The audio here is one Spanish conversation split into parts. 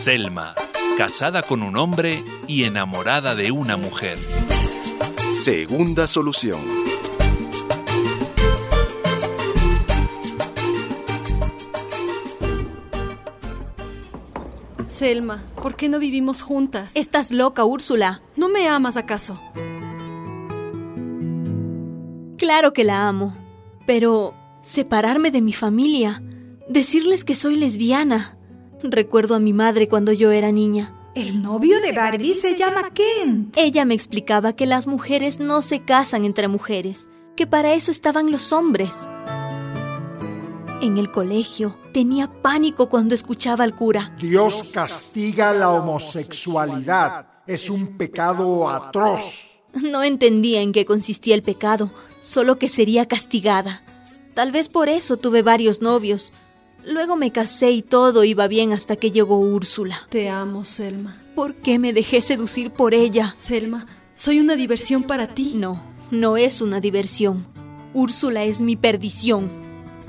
Selma, casada con un hombre y enamorada de una mujer. Segunda solución. Selma, ¿por qué no vivimos juntas? ¿Estás loca, Úrsula? ¿No me amas acaso? Claro que la amo, pero separarme de mi familia, decirles que soy lesbiana. Recuerdo a mi madre cuando yo era niña. El novio de Barbie se llama Ken. Ella me explicaba que las mujeres no se casan entre mujeres, que para eso estaban los hombres. En el colegio tenía pánico cuando escuchaba al cura. Dios castiga la homosexualidad. Es un pecado atroz. No entendía en qué consistía el pecado, solo que sería castigada. Tal vez por eso tuve varios novios. Luego me casé y todo iba bien hasta que llegó Úrsula. Te amo, Selma. ¿Por qué me dejé seducir por ella? Selma, soy una diversión para ti. No, no es una diversión. Úrsula es mi perdición.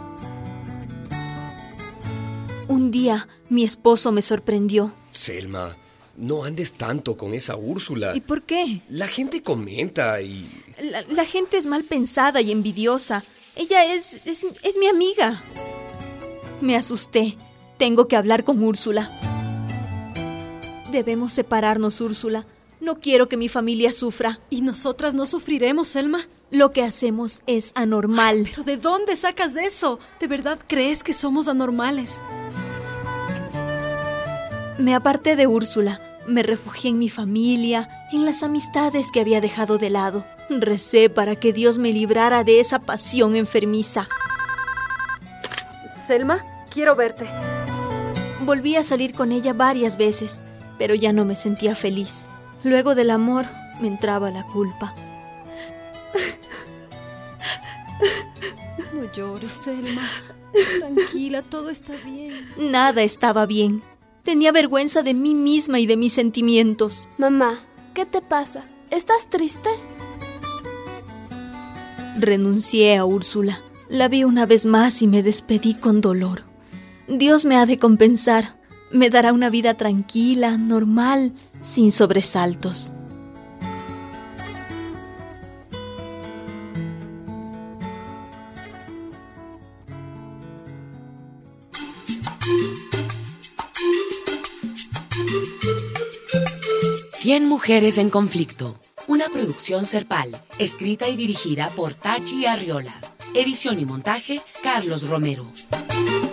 Un día, mi esposo me sorprendió. Selma, no andes tanto con esa Úrsula. ¿Y por qué? La gente comenta y... La gente es mal pensada y envidiosa. Ella es mi amiga. Me asusté. Tengo que hablar con Úrsula. Debemos separarnos, Úrsula. No quiero que mi familia sufra. ¿Y nosotras no sufriremos, Selma? Lo que hacemos es anormal. ¿Pero de dónde sacas eso? ¿De verdad crees que somos anormales? Me aparté de Úrsula. Me refugié en mi familia, en las amistades que había dejado de lado. Recé para que Dios me librara de esa pasión enfermiza. Selma, quiero verte. Volví a salir con ella varias veces, pero ya no me sentía feliz. Luego del amor, me entraba la culpa. No llores, Selma. Tranquila, todo está bien. Nada estaba bien. Tenía vergüenza de mí misma y de mis sentimientos. Mamá, ¿qué te pasa? ¿Estás triste? Renuncié a Úrsula. La vi una vez más y me despedí con dolor. Dios me ha de compensar. Me dará una vida tranquila, normal, sin sobresaltos. Cien mujeres en conflicto. Una producción Serpal, escrita y dirigida por Tachi Arriola. Edición y montaje, Carlos Romero.